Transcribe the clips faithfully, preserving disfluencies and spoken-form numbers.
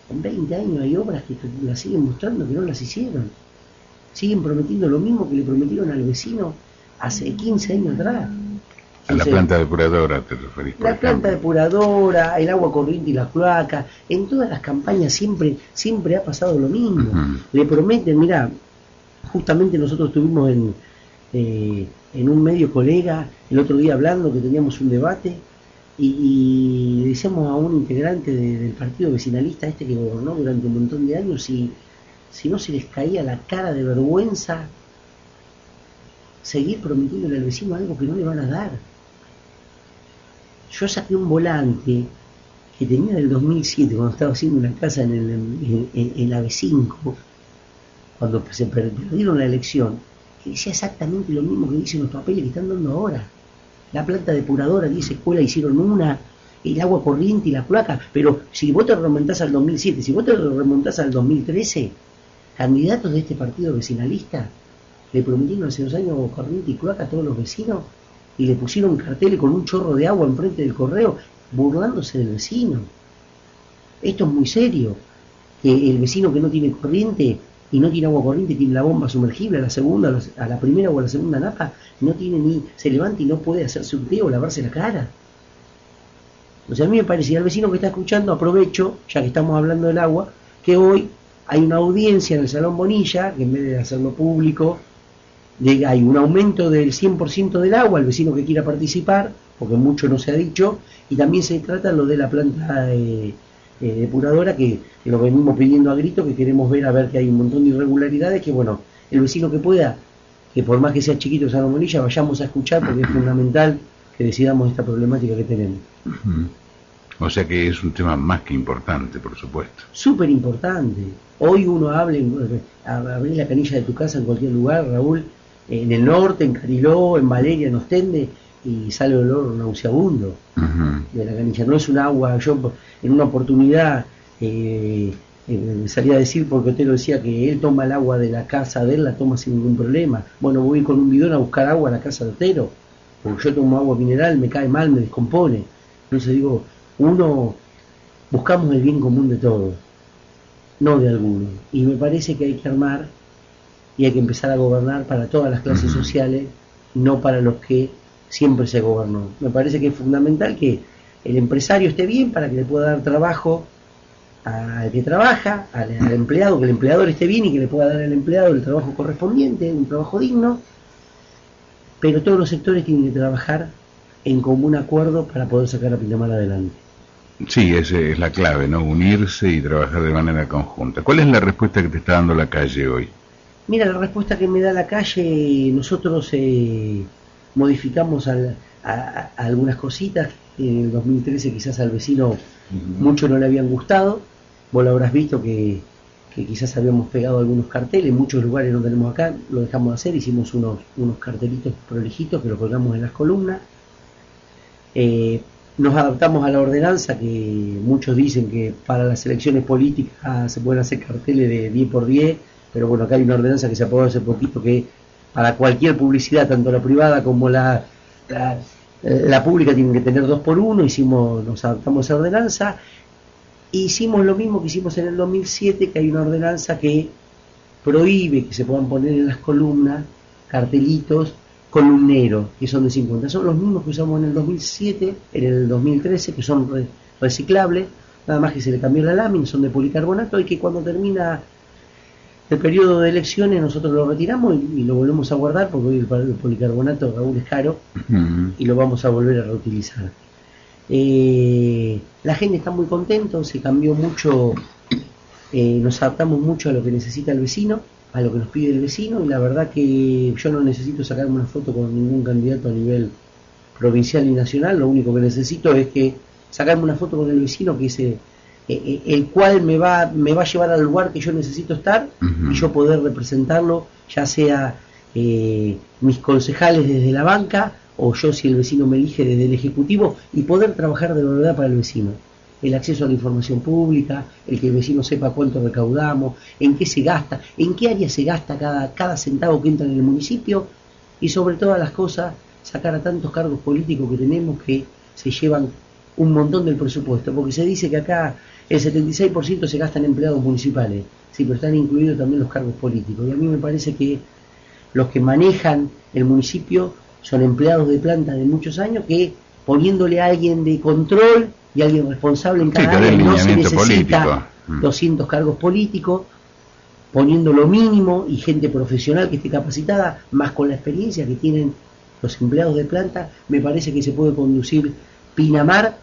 En veinte años hay obras que las siguen mostrando que no las hicieron. Siguen prometiendo lo mismo que le prometieron al vecino hace quince años atrás. A la planta depuradora te referís, por La ejemplo. planta depuradora, el agua corriente y la cloaca, en todas las campañas siempre siempre ha pasado lo mismo. Uh-huh. Le prometen, mira, justamente nosotros estuvimos en, eh, en un medio colega el otro día hablando, que teníamos un debate, y, y le decíamos a un integrante de, del partido vecinalista este que gobernó durante un montón de años, si, si no se les caía la cara de vergüenza seguir prometiéndole al vecino algo que no le van a dar. Yo saqué un volante que tenía del dos mil siete, cuando estaba haciendo una casa en, el, en, en, en la B cinco, cuando se perdieron la elección, que decía exactamente lo mismo que dicen los papeles que están dando ahora. La planta depuradora, diez escuelas hicieron una, el agua corriente y la cloaca, pero si vos te remontás al dos mil siete, si vos te remontás al dos mil trece, candidatos de este partido vecinalista le prometieron hace dos años corriente y cloaca a todos los vecinos, y le pusieron carteles con un chorro de agua enfrente del correo, burlándose del vecino. Esto es muy serio, que el vecino que no tiene corriente y no tiene agua corriente, tiene la bomba sumergible a la segunda, a la primera o a la segunda napa, no tiene ni, se levanta y no puede hacerse un té o lavarse la cara. O sea, a mí me parece, y al vecino que está escuchando, aprovecho, ya que estamos hablando del agua, que hoy hay una audiencia en el Salón Bonilla, que en vez de hacerlo público, de, hay un aumento del cien por ciento del agua al vecino que quiera participar, porque mucho no se ha dicho, y también se trata lo de la planta eh, eh, depuradora, que, que lo venimos pidiendo a grito, que queremos ver, a ver que hay un montón de irregularidades, que bueno, el vecino que pueda, que por más que sea chiquito el Salón Bonilla, vayamos a escuchar, porque es fundamental que decidamos esta problemática que tenemos. Uh-huh. O sea que es un tema más que importante, por supuesto. Súper importante. Hoy uno hable, abrir la canilla de tu casa en cualquier lugar, Raúl, en el norte, en Cariló, en Valeria, en Ostende, y sale el olor nauseabundo uh-huh. de la canilla. No es un agua, yo en una oportunidad eh, eh, salía a decir, porque Otero decía que él toma el agua de la casa de él, la toma sin ningún problema. Bueno, voy con un bidón a buscar agua a la casa de Otero, porque yo tomo agua mineral, me cae mal, me descompone. Entonces digo, uno, buscamos el bien común de todos, no de algunos, y me parece que hay que armar y hay que empezar a gobernar para todas las clases uh-huh. sociales, no para los que siempre se gobernó. Me parece que es fundamental que el empresario esté bien para que le pueda dar trabajo al que trabaja, al, al empleado, que el empleador esté bien y que le pueda dar al empleado el trabajo correspondiente, un trabajo digno, pero todos los sectores tienen que trabajar en común acuerdo para poder sacar a Pinamar adelante. Sí, esa es la clave, ¿no? Unirse y trabajar de manera conjunta. ¿Cuál es la respuesta que te está dando la calle hoy? Mira, la respuesta que me da la calle, nosotros eh, modificamos al, a, a, a algunas cositas. En el dos mil trece quizás al vecino uh-huh. mucho no le habían gustado. Vos lo habrás visto que, que quizás habíamos pegado algunos carteles, en muchos lugares no tenemos acá, lo dejamos de hacer, hicimos unos, unos cartelitos prolijitos que los colgamos en las columnas. Eh, nos adaptamos a la ordenanza, que muchos dicen que para las elecciones políticas se pueden hacer carteles de diez por diez, pero bueno, acá hay una ordenanza que se aprobó hace poquito que para cualquier publicidad, tanto la privada como la, la, la pública, tienen que tener dos por uno. Hicimos, nos adaptamos a esa ordenanza. Hicimos lo mismo que hicimos en el dos mil siete, que hay una ordenanza que prohíbe que se puedan poner en las columnas cartelitos columneros, que son de cincuenta. Son los mismos que usamos en el dos mil siete, en el dos mil trece, que son re, reciclables, nada más que se le cambió la lámina, son de policarbonato, y que cuando termina el periodo de elecciones nosotros lo retiramos y, y lo volvemos a guardar, porque hoy el, el policarbonato, Raúl, es caro, uh-huh. y lo vamos a volver a reutilizar. Eh, la gente está muy contenta, se cambió mucho, eh, nos adaptamos mucho a lo que necesita el vecino, a lo que nos pide el vecino, y la verdad que yo no necesito sacarme una foto con ningún candidato a nivel provincial y nacional. Lo único que necesito es que sacarme una foto con el vecino, que es eh, eh, el cual me va me va a llevar al lugar que yo necesito estar, uh-huh. y yo poder representarlo, ya sea eh, mis concejales desde la banca, o yo, si el vecino me elige, desde el ejecutivo, y poder trabajar de verdad para el vecino. El acceso a la información pública, el que el vecino sepa cuánto recaudamos, en qué se gasta, en qué área se gasta cada, cada centavo que entra en el municipio, y sobre todas las cosas, sacar a tantos cargos políticos que tenemos que se llevan un montón del presupuesto, porque se dice que acá el setenta y seis por ciento se gasta en empleados municipales, sí, pero están incluidos también los cargos políticos. Y a mí me parece que los que manejan el municipio son empleados de planta de muchos años que, poniéndole a alguien de control y a alguien responsable en cada sí, área, no se necesita político. doscientos cargos políticos, poniendo lo mínimo y gente profesional que esté capacitada, más con la experiencia que tienen los empleados de planta, me parece que se puede conducir Pinamar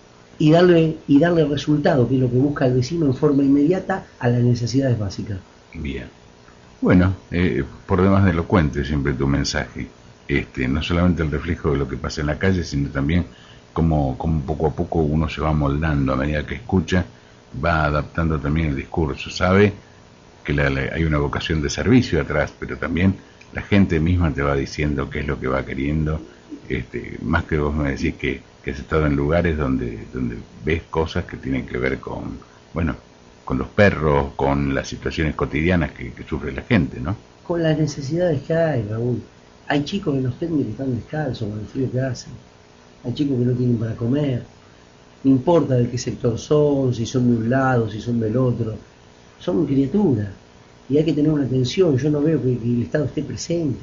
y darle y darle resultado, que es lo que busca el vecino en forma inmediata a las necesidades básicas. Bien. Bueno, eh, por demás de elocuente siempre tu mensaje. Este, no solamente el reflejo de lo que pasa en la calle, sino también cómo, cómo poco a poco uno se va moldando a medida que escucha, va adaptando también el discurso, sabe que la, la, hay una vocación de servicio atrás, pero también la gente misma te va diciendo qué es lo que va queriendo, este, más que vos me decís que, que has estado en lugares donde, donde ves cosas que tienen que ver con, bueno, con los perros, con las situaciones cotidianas que, que sufre la gente, ¿no? Con las necesidades que hay, Raúl. Hay chicos que nos tienen que están descalzos con el frío que hacen. Hay chicos que no tienen para comer. No importa de qué sector son, si son de un lado, si son del otro. Son criaturas. Y hay que tener una atención. Yo no veo que, que el Estado esté presente.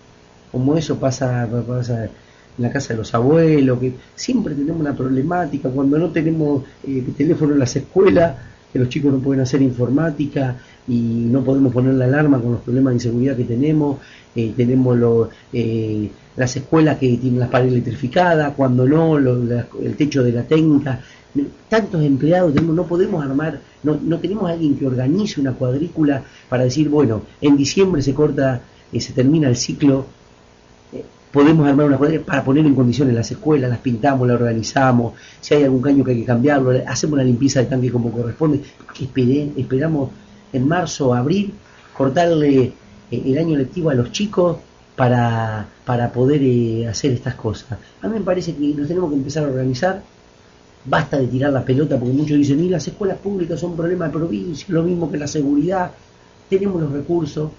Como eso pasa, pasa en la casa de los abuelos, que siempre tenemos una problemática. Cuando no tenemos eh, teléfono en las escuelas, que los chicos no pueden hacer informática y no podemos poner la alarma con los problemas de inseguridad que tenemos. Eh, tenemos lo, eh, las escuelas que tienen las paredes electrificadas, cuando no, lo, la, el techo de la técnica, tantos empleados tenemos, no podemos armar, no, no tenemos a alguien que organice una cuadrícula para decir, bueno, en diciembre se corta, eh, se termina el ciclo, eh, podemos armar una cuadrícula para poner en condiciones las escuelas, las pintamos, las organizamos, si hay algún caño que hay que cambiarlo, hacemos una limpieza de tanque como corresponde, Esperen, esperamos en marzo, abril, cortarle el año lectivo a los chicos para, para poder eh, hacer estas cosas. A mí me parece que nos tenemos que empezar a organizar, basta de tirar la pelota, porque muchos dicen, y las escuelas públicas son un problema de provincia, lo mismo que la seguridad, tenemos los recursos,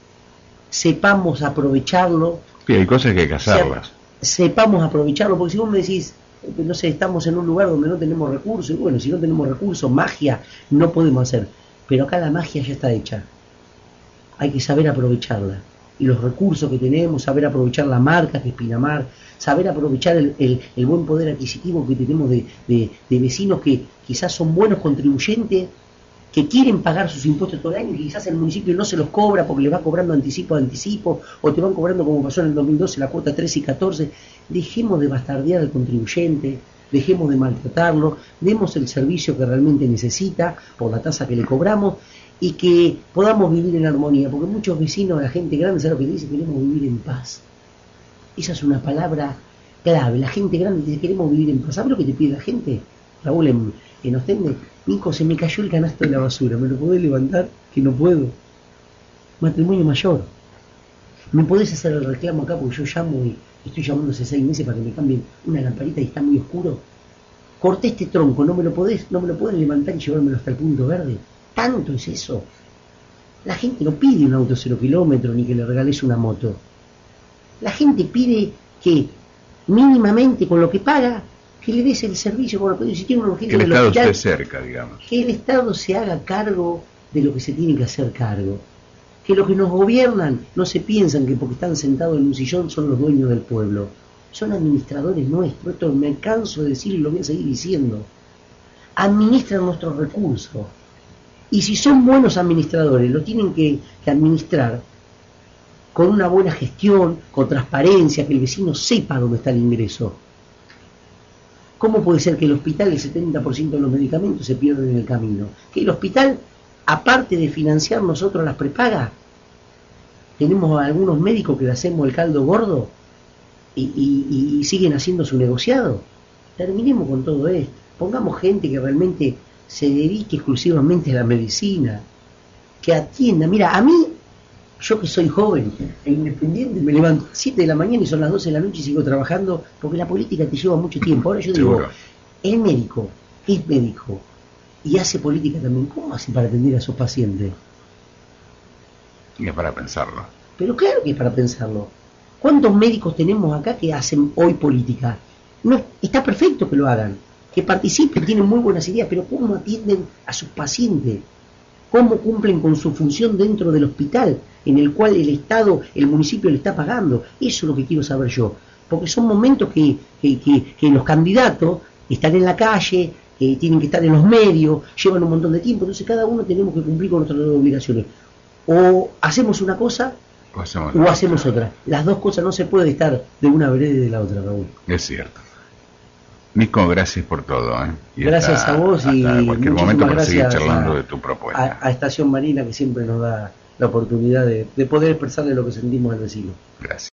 sepamos aprovecharlo. Sí, hay cosas que hay que hacerlas. Sepamos aprovecharlo, porque si vos me decís, no sé, estamos en un lugar donde no tenemos recursos, y bueno, si no tenemos recursos, magia no podemos hacer, pero acá la magia ya está hecha. Hay que saber aprovecharla. Y los recursos que tenemos, saber aprovechar la marca que es Pinamar, saber aprovechar el, el, el buen poder adquisitivo que tenemos de, de, de vecinos que quizás son buenos contribuyentes, que quieren pagar sus impuestos todo el año y quizás el municipio no se los cobra porque les va cobrando anticipo a anticipo, o te van cobrando como pasó en el dos mil doce la cuota trece y catorce. Dejemos de bastardear al contribuyente, dejemos de maltratarlo, demos el servicio que realmente necesita por la tasa que le cobramos, y que podamos vivir en armonía, porque muchos vecinos, la gente grande, ¿sabe lo que dice? Queremos vivir en paz. Esa es una palabra clave. La gente grande dice, queremos vivir en paz. ¿Sabes lo que te pide la gente? Raúl, en, en Ostende, Nico, se me cayó el canasto de la basura, ¿me lo podés levantar? Que no puedo. Matrimonio mayor. ¿Me podés hacer el reclamo acá? Porque yo llamo y estoy llamando hace seis meses para que me cambien una lamparita y está muy oscuro. Corté este tronco, ¿no me lo podés, no me lo podés levantar y llevármelo hasta el punto verde? Tanto es eso. La gente no pide un auto cero kilómetros ni que le regales una moto. La gente pide que mínimamente con lo que paga, que le des el servicio con lo que si tiene una urgencia que el Estado hospital, esté cerca, digamos. Que el Estado se haga cargo de lo que se tiene que hacer cargo. Que los que nos gobiernan no se piensan que porque están sentados en un sillón son los dueños del pueblo. Son administradores nuestros. Esto me canso de decir y lo voy a seguir diciendo. Administran nuestros recursos. Y si son buenos administradores, lo tienen que, que administrar con una buena gestión, con transparencia, que el vecino sepa dónde está el ingreso. ¿Cómo puede ser que el hospital, el setenta por ciento de los medicamentos se pierden en el camino? Que el hospital, aparte de financiar nosotros las prepagas, tenemos a algunos médicos que le hacemos el caldo gordo y, y, y siguen haciendo su negociado. Terminemos con todo esto. Pongamos gente que realmente se dedique exclusivamente a la medicina, que atienda. Mira, a mí, yo que soy joven e independiente, me levanto a las siete de la mañana y son las doce de la noche y sigo trabajando, porque la política te lleva mucho tiempo. Ahora yo digo, Seguro. el médico es médico y hace política también. ¿Cómo hace para atender a esos pacientes? Y es para pensarlo. Pero claro que es para pensarlo. ¿Cuántos médicos tenemos acá que hacen hoy política? No, está perfecto que lo hagan, que participen, tienen muy buenas ideas, pero ¿cómo atienden a sus pacientes? ¿Cómo cumplen con su función dentro del hospital, en el cual el Estado, el municipio le está pagando? Eso es lo que quiero saber yo, porque son momentos que, que, que, que los candidatos están en la calle, que tienen que estar en los medios, llevan un montón de tiempo, entonces cada uno tenemos que cumplir con nuestras obligaciones. O hacemos una cosa o hacemos, o hacemos otra. Las dos cosas no se puede estar de una vereda y de la otra, Raúl. Es cierto. Nico, gracias por todo. ¿eh? Y gracias hasta, a vos y hasta cualquier momento para seguir charlando a, de tu propuesta. A, a Estación Marina, que siempre nos da la oportunidad de, de poder expresarle lo que sentimos al vecino. Gracias.